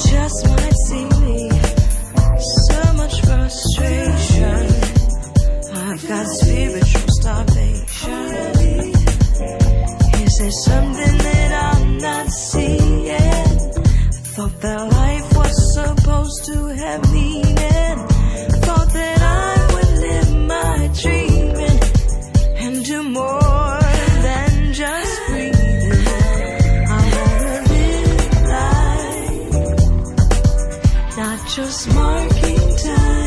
just might see me. So much frustration. I've got spiritual starvation. Is there something that I'm not seeing? I thought that life was supposed to have meaning. Thought that I would live my dreaming and do more than just breathing. I wanna live life, not just marking time.